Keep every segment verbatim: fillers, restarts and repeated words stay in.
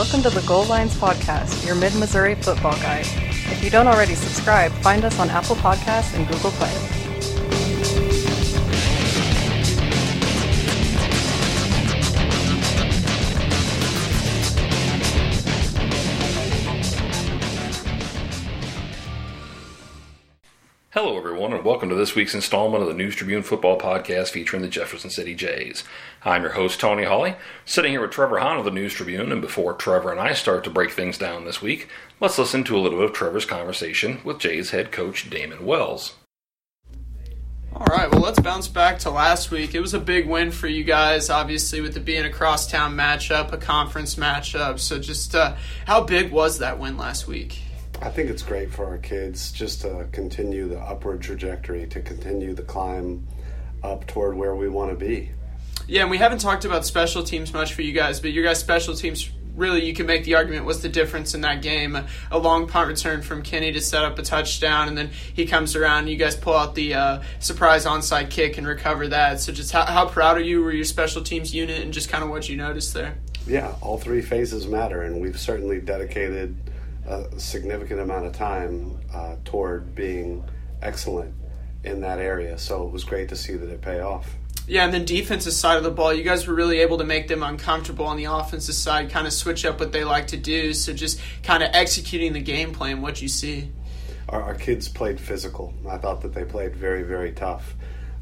Welcome to the Goal Lines Podcast, your Mid-Missouri football guide. If you don't already subscribe, find us on Apple Podcasts and Google Play. Hello, everyone, and welcome to this week's installment of the News Tribune Football Podcast featuring the Jefferson City Jays. I'm your host, Tony Hawley, sitting here with Trevor Hahn of the News Tribune, and before Trevor and I start to break things down this week, let's listen to a little bit of Trevor's conversation with Jays head coach Damon Wells. All right, well, let's bounce back to last week. It was a big win for you guys, obviously, with it being a crosstown matchup, a conference matchup. So just uh, how big was that win last week? I think it's great for our kids just to continue the upward trajectory, to continue the climb up toward where we want to be. Yeah, and we haven't talked about special teams much for you guys, but your guys' special teams, really, you can make the argument, was the difference in that game. A, a long punt return from Kenny to set up a touchdown, and then he comes around and you guys pull out the uh, surprise onside kick and recover that. So just how, how proud are you, were your special teams unit, and just kind of what you noticed there? Yeah, all three phases matter, and we've certainly dedicated a significant amount of time uh, toward being excellent in that area. So it was great to see that it pay off. Yeah, and then defensive side of the ball, you guys were really able to make them uncomfortable on the offensive side, kind of switch up what they like to do. So just kind of executing the game plan, what you see. Our, our kids played physical. I thought that they played very, very tough.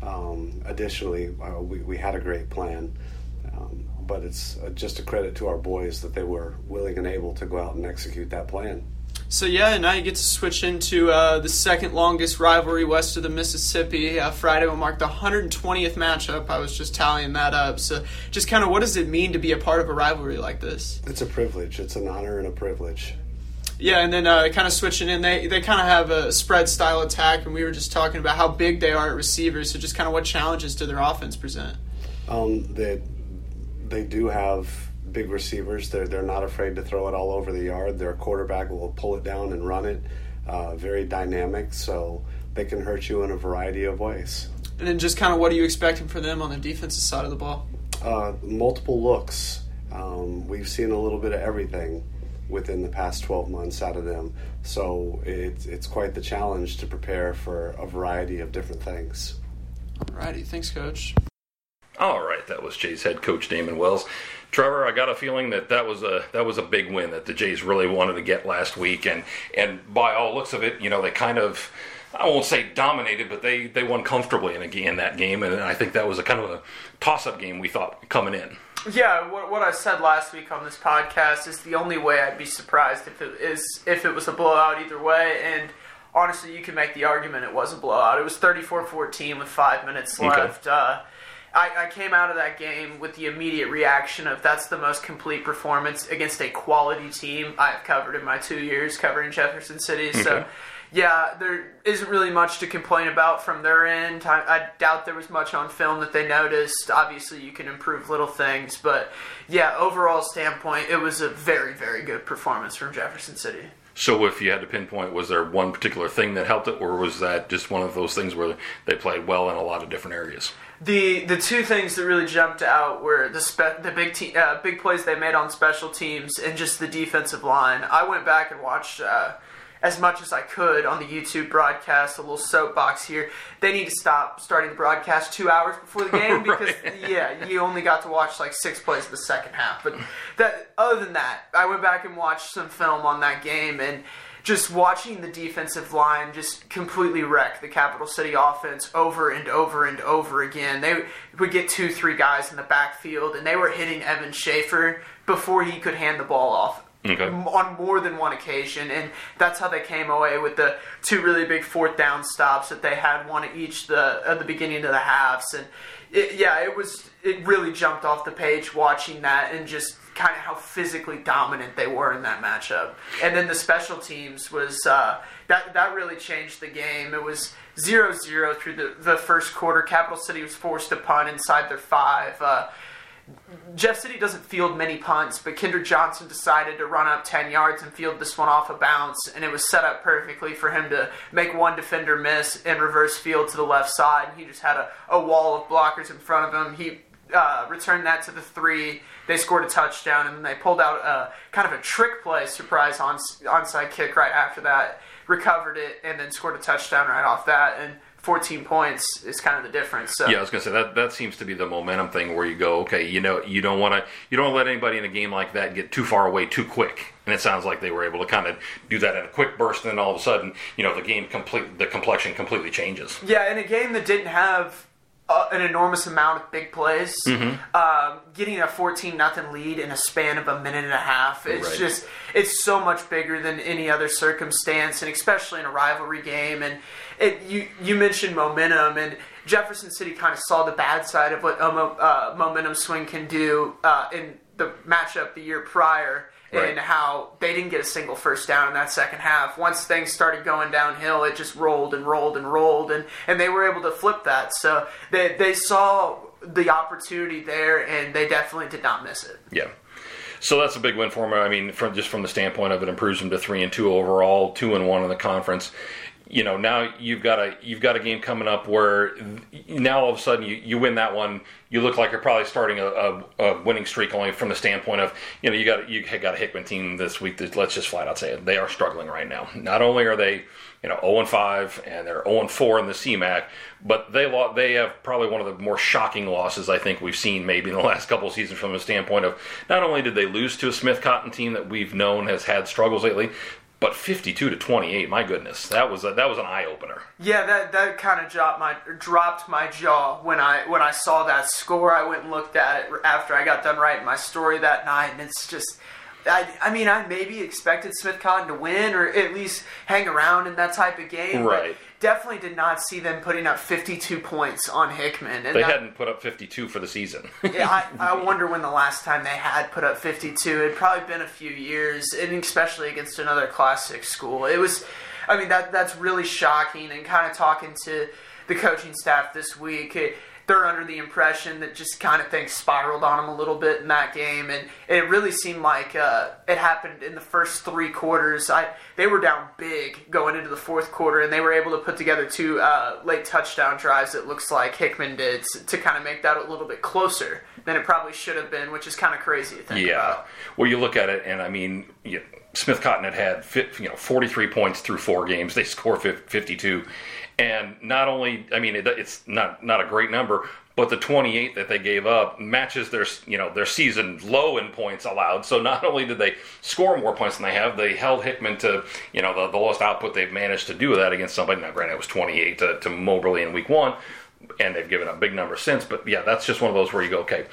Um, additionally, uh, we, we had a great plan. Um, but it's just a credit to our boys that they were willing and able to go out and execute that plan. So yeah, now you get to switch into uh, the second longest rivalry west of the Mississippi. Uh, Friday will mark the one hundred twentieth matchup. I was just tallying that up. So just kind of what does it mean to be a part of a rivalry like this? It's a privilege. It's an honor and a privilege. Yeah, and then uh, kind of switching in, they they kind of have a spread style attack, and we were just talking about how big they are at receivers. So just kind of what challenges do their offense present? Um, they they do have big receivers. They're they're not afraid to throw it all over the yard. Their quarterback will pull it down and run it. Uh, very dynamic, so they can hurt you in a variety of ways. And then just kind of what are you expecting for them on the defensive side of the ball? Uh, multiple looks. Um, we've seen a little bit of everything within the past twelve months out of them. So it's it's quite the challenge to prepare for a variety of different things. All righty, thanks, Coach. All right, that was Jays head coach Damon Wells. Trevor, I got a feeling that that was a that was a big win that the Jays really wanted to get last week, and and by all looks of it, you know, they kind of, I won't say dominated, but they, they won comfortably in, a, in that game, and I think that was a kind of a toss-up game we thought coming in. Yeah, what, what I said last week on this podcast is the only way I'd be surprised if it is if it was a blowout either way, and honestly, you can make the argument it was a blowout. It was thirty-four fourteen with five minutes left. Okay. Uh, I, I came out of that game with the immediate reaction of that's the most complete performance against a quality team I've covered in my two years covering Jefferson City. Okay. So, yeah, there isn't really much to complain about from their end. I, I doubt there was much on film that they noticed. Obviously, you can improve little things. But, yeah, overall standpoint, it was a very, very good performance from Jefferson City. So if you had to pinpoint, was there one particular thing that helped it, or was that just one of those things where they played well in a lot of different areas? The the two things that really jumped out were the spe- the big te- uh, big plays they made on special teams and just the defensive line. I went back and watched uh, as much as I could on the YouTube broadcast, a little soapbox here. They need to stop starting the broadcast two hours before the game because, right. yeah, you only got to watch like six plays of the second half. But that, other than that, I went back and watched some film on that game, and just watching the defensive line just completely wreck the Capital City offense over and over and over again. They would get two, three guys in the backfield, and they were hitting Evan Schaefer before he could hand the ball off. Okay. On more than one occasion, and that's how they came away with the two really big fourth down stops that they had, one at each the at the beginning of the halves. And it, yeah, it was it really jumped off the page watching that, and just kind of how physically dominant they were in that matchup. And then the special teams was uh, that that really changed the game. It was zero zero through the the first quarter. Capital City was forced to punt inside their five. Uh, Jeff City doesn't field many punts, but Kendrick Johnson decided to run up ten yards and field this one off a bounce, and it was set up perfectly for him to make one defender miss and reverse field to the left side. He just had a, a wall of blockers in front of him. He uh, returned that to the three. They scored a touchdown, and then they pulled out a kind of a trick play, surprise on, onside kick right after that, recovered it, and then scored a touchdown right off that. And fourteen points is kind of the difference. So. Yeah, I was going to say that that seems to be the momentum thing where you go, okay, you know, you don't want to you don't let anybody in a game like that get too far away too quick. And it sounds like they were able to kind of do that in a quick burst, and then all of a sudden, you know, the game complete the complexion completely changes. Yeah, in a game that didn't have uh, an enormous amount of big plays, mm-hmm. um, getting a fourteen nothing lead in a span of a minute and a half, it's right. just it's so much bigger than any other circumstance, and especially in a rivalry game. And it, you you mentioned momentum, and Jefferson City kind of saw the bad side of what a mo- uh, momentum swing can do uh, in the matchup the year prior. Right. And how they didn't get a single first down in that second half. Once things started going downhill, it just rolled and rolled and rolled, and, and they were able to flip that. So they they saw the opportunity there, and they definitely did not miss it. Yeah. So that's a big win for them. I mean, from just from the standpoint of it improves them to three and two overall, two and one in the conference. You know, now you've got a you've got a game coming up where now all of a sudden you, you win that one. You look like you're probably starting a, a, a winning streak, only from the standpoint of, you know, you got you got a Hickman team this week that, let's just flat out say it, they are struggling right now. Not only are they, you know, oh and five and they're oh and four in the C MAC, but they lo- they have probably one of the more shocking losses I think we've seen maybe in the last couple of seasons, from the standpoint of not only did they lose to a Smith Cotton team that we've known has had struggles lately, but fifty-two to twenty-eight, my goodness, that was a, that was an eye opener. Yeah, that that kind of dropped my dropped my jaw when I when I saw that score. I went and looked at it after I got done writing my story that night, and it's just, I, I mean, I maybe expected Smith Cotton to win or at least hang around in that type of game, right? But definitely did not see them putting up fifty-two points on Hickman. And they that, hadn't put up fifty-two for the season. yeah, I, I wonder when the last time they had put up fifty-two. It'd probably been a few years, and especially against another Class six school. It was, I mean, that that's really shocking. And kind of talking to the coaching staff this week, it, they're under the impression that just kind of things spiraled on them a little bit in that game, and it really seemed like uh, it happened in the first three quarters. I they were down big going into the fourth quarter, and they were able to put together two uh, late touchdown drives. It looks like Hickman did to, to kind of make that a little bit closer than it probably should have been, which is kind of crazy to think yeah. about. Well, you look at it, and I mean, you, Smith Cotton had had you know forty-three points through four games. They score fifty-two. And not only, I mean, it, it's not not a great number, but the twenty-eight that they gave up matches their, you know, their season low in points allowed. So not only did they score more points than they have, they held Hickman to, you know, the, the lowest output they've managed to do that against somebody. Now, granted, it was twenty-eight to, to Moberly in week one, and they've given up big numbers since. But yeah, that's just one of those where you go, okay,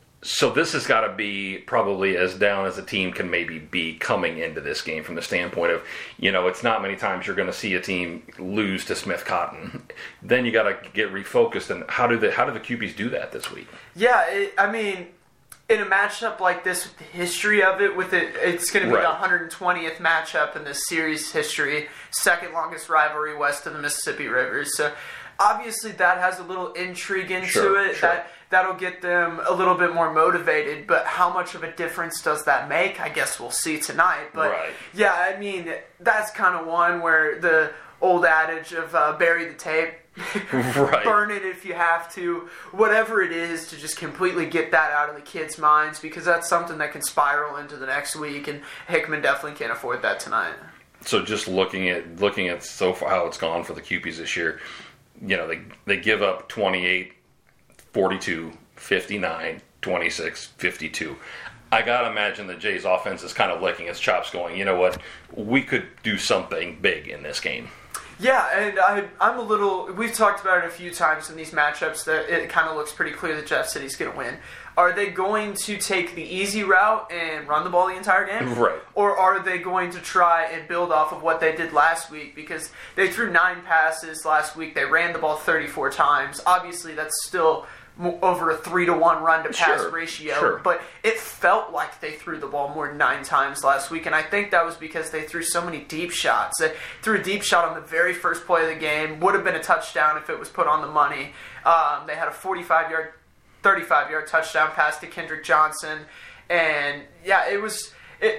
so this has got to be probably as down as a team can maybe be coming into this game, from the standpoint of, you know, it's not many times you're going to see a team lose to Smith Cotton. Then you got to get refocused. And how do the how do the Q Ps do that this week? Yeah, it, I mean, in a matchup like this, with the history of it, with it, it's going to be right. the one hundred twentieth matchup in this series history, second longest rivalry west of the Mississippi River. So obviously that has a little intrigue into sure, it. Sure. That that'll get them a little bit more motivated. But how much of a difference does that make? I guess we'll see tonight. But right. yeah, I mean, that's kind of one where the old adage of uh, bury the tape. right. Burn it if you have to, whatever it is, to just completely get that out of the kids' minds, because that's something that can spiral into the next week, and Hickman definitely can't afford that tonight. So just looking at looking at so far how it's gone for the Q Ps this year, you know, they they give up twenty-eight, forty-two, fifty-nine, twenty-six, fifty-two. I got to imagine the Jays offense is kind of licking its chops going, you know what, we could do something big in this game. Yeah, and I, I'm a little, we've talked about it a few times in these matchups that it kind of looks pretty clear that Jeff City's going to win. Are they going to take the easy route and run the ball the entire game? Right. Or are they going to try and build off of what they did last week? Because they threw nine passes last week. They ran the ball thirty-four times. Obviously, that's still over a three to one run to pass sure, ratio, sure. but it felt like they threw the ball more than nine times last week, and I think that was because they threw so many deep shots. They threw a deep shot on the very first play of the game, would have been a touchdown if it was put on the money. Um, they had a forty-five yard, thirty-five yard touchdown pass to Kendrick Johnson, and yeah, it was it.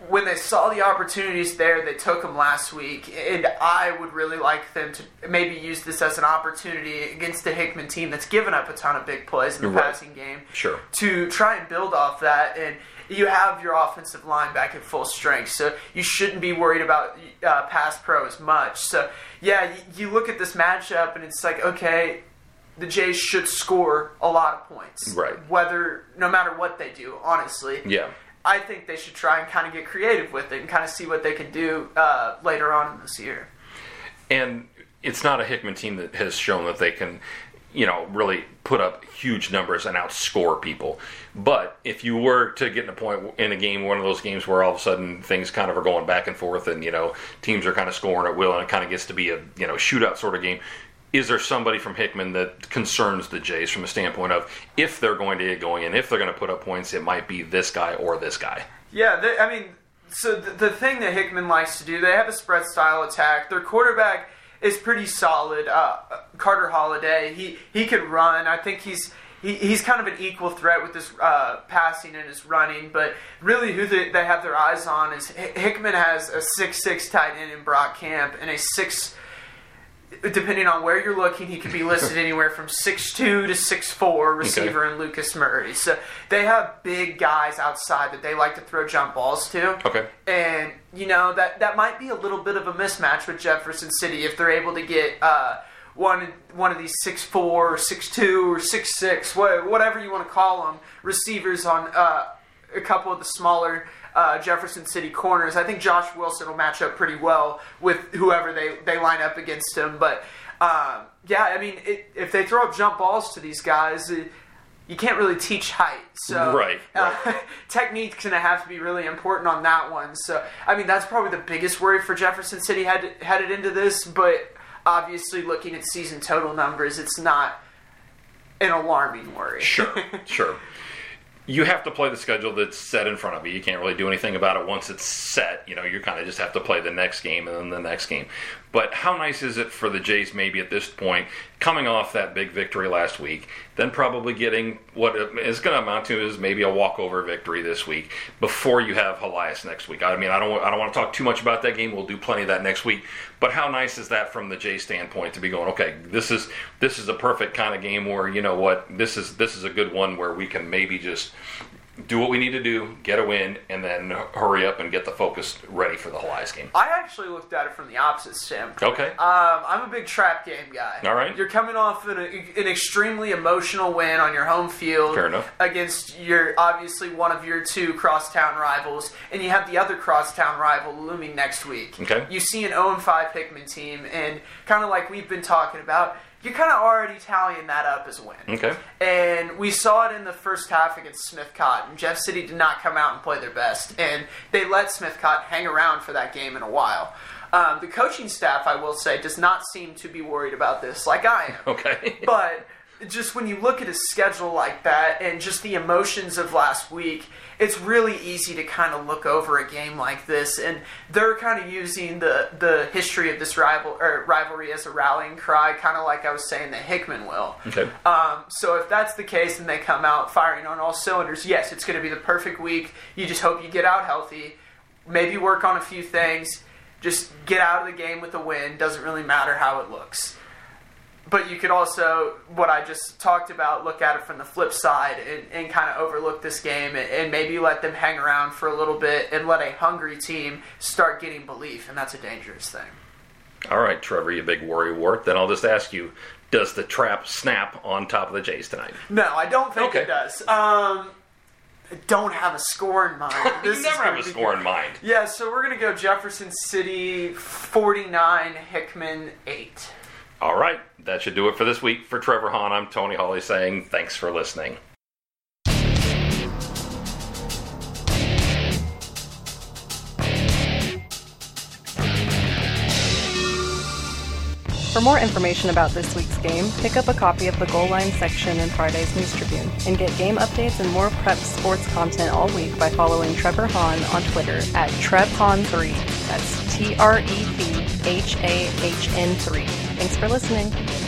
when they saw the opportunities there, they took them last week, and I would really like them to maybe use this as an opportunity against the Hickman team that's given up a ton of big plays in the Right. passing game. Sure. To try and build off that, and you have your offensive line back at full strength, so you shouldn't be worried about uh, pass pro as much. So, yeah, you, you look at this matchup, and it's like, okay, the Jays should score a lot of points. Right. Whether, no matter what they do, honestly. Yeah. I think they should try and kind of get creative with it and kind of see what they can do uh, later on in this year. And it's not a Hickman team that has shown that they can, you know, really put up huge numbers and outscore people. But if you were to get in a point in a game, one of those games where all of a sudden things kind of are going back and forth and, you know, teams are kind of scoring at will and it kind of gets to be a, you know, shootout sort of game, is there somebody from Hickman that concerns the Jays from a standpoint of if they're going to get going and if they're going to put up points, it might be this guy or this guy? Yeah, they, I mean, so the, the thing that Hickman likes to do, they have a spread style attack. Their quarterback is pretty solid. Uh, Carter Holiday, he he could run. I think he's he, he's kind of an equal threat with his uh, passing and his running. But really, who they, they have their eyes on is Hickman has a six six tight end in Brock Camp and a six. Depending on where you're looking, he could be listed anywhere from six two to six four receiver Okay. in Lucas Murray. So they have big guys outside that they like to throw jump balls to. Okay. And, you know, that, that might be a little bit of a mismatch with Jefferson City if they're able to get uh, one one of these six four or six two or six six, whatever you want to call them, receivers on uh, a couple of the smaller Uh, Jefferson City corners. I think Josh Wilson will match up pretty well with whoever they, they line up against him. But, um, yeah, I mean, it, if they throw up jump balls to these guys, it, you can't really teach height. So Right, right. Uh, technique's going to have to be really important on that one. So, I mean, that's probably the biggest worry for Jefferson City head, headed into this. But obviously, looking at season total numbers, it's not an alarming worry. Sure, sure. You have to play the schedule that's set in front of you. You can't really do anything about it once it's set. You know, you kind of just have to play the next game and then the next game. But how nice is it for the Jays maybe at this point, coming off that big victory last week, then probably getting what is going to amount to is maybe a walkover victory this week before you have Helias next week. I mean, I don't I don't want to talk too much about that game. We'll do plenty of that next week. But how nice is that from the Jays standpoint to be going, okay, this is this is a perfect kind of game where, you know what, this is this is a good one where we can maybe just do what we need to do, get a win, and then hurry up and get the focus ready for the Helias game. I actually looked at it from the opposite standpoint. Okay. Um, I'm a big trap game guy. All right. You're coming off an, an extremely emotional win on your home field. Fair enough. Against your, obviously, one of your two crosstown rivals, and you have the other crosstown rival looming next week. Okay. You see an oh and five Hickman team, and kind of like we've been talking about, you're kind of already tallying that up as a win. Okay. And we saw it in the first half against Smith Cotton. Jeff City did not come out and play their best, and they let Smith Cotton hang around for that game in a while. Um, the coaching staff, I will say, does not seem to be worried about this like I am. Okay. But just when you look at a schedule like that and just the emotions of last week, it's really easy to kind of look over a game like this, and they're kind of using the, the history of this rival or rivalry as a rallying cry, kind of like I was saying that Hickman will. Okay. Um, so if that's the case and they come out firing on all cylinders, yes, it's going to be the perfect week. You just hope you get out healthy, maybe work on a few things, just get out of the game with a win. Doesn't really matter how it looks. But you could also, what I just talked about, look at it from the flip side and, and kind of overlook this game and, and maybe let them hang around for a little bit and let a hungry team start getting belief, and that's a dangerous thing. All right, Trevor, you big worry wart. Then I'll just ask you, does the trap snap on top of the Jays tonight? No, I don't think Okay. it does. Um, I don't have a score in mind. This You is never have gonna a be score good. in mind. Yeah, so we're going to go Jefferson City forty-nine, Hickman eight. All right, that should do it for this week. For Trevor Hahn, I'm Tony Hawley saying thanks for listening. For more information about this week's game, pick up a copy of the Goal Line section in Friday's News Tribune, and get game updates and more prep sports content all week by following Trevor Hahn on Twitter at Trev Hahn three. That's T R E V H A H N three. Thanks for listening.